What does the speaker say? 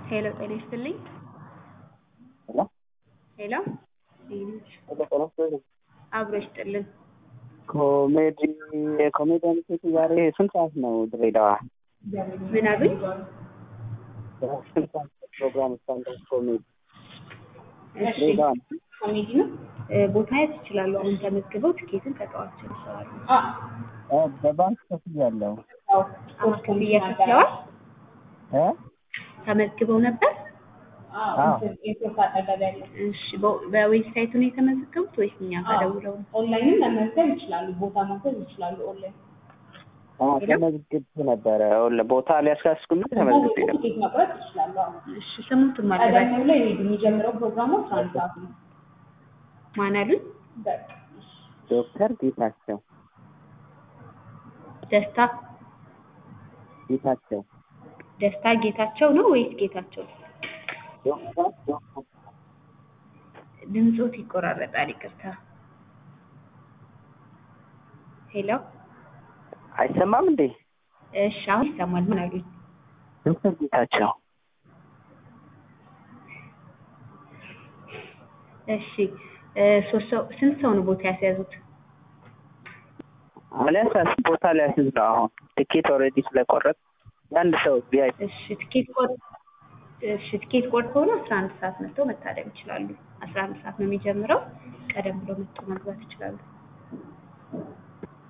ሄሎ ጤና ይስጥልኝ። ሄሎ አብሮ ይስጥልን። ኮሜዲያን ሴት ዛሬ ስንት ሰዓት ነው ድሬዳዋ? ምን አሉኝ? ስንት ሰዓት ፕሮግራም ስታንዳፕ ኮሜዲ እሺ ኮሜዲ ነው። ቦታ ያዝ ይችላሉ። አሁን ተመዝግበው ትኬትን ከጠዋቸው ይሰራሉ። በባንክ ከፍያለሁ። አሁን ክፍያ ከፍለዋል? ተመዝግበው ነበር? እሺ በዌብሳይቱ ነው የተመዘገቡት ወይስ እኛ ጋር ደውለው? ኦንላይንም መመዝገብ ይችላሉ። ቦታ ማስያዝ ይችላሉ። ኦንላይን ተመዝግቤ ነበረ። ቦታ ሊያስካስኩኝ ተመዝግቤ ነበር። ትኬት መቁረጥ ይችላሉ። እሺ ስሙትን ማለት ቀደም ብሎ የሚጀምረው ፕሮግራሙ 11 ሰዓት ነው። ማን አሉኝ? ዶክተር ጌታቸው ደስታ ጌታቸው ደስታ ጌታቸው ነው ወይስ ጌታቸው? ድምጾት ይቆራረጣል፣ ይቅርታ። ሄሎ አይሰማም እንዴ? እሺ አሁን ይሰማል። ምን አሉኝ? ዶክተር ጌታቸው። እሺ ስንት ሰው ነው ቦታ ያስያዙት? አለያስ ቦታ ሊያስይዝ ነው። አሁን ትኬት ኦልሬዲ ስለቆረጥ አንድ ሰው ቢያይ ትኬት ቆርጠው ነው 11 ሰዓት መጥተው መታደም ይችላሉ። 11 ሰዓት ነው የሚጀምረው። ቀደም ብሎ መጥተው መግባት ይችላሉ።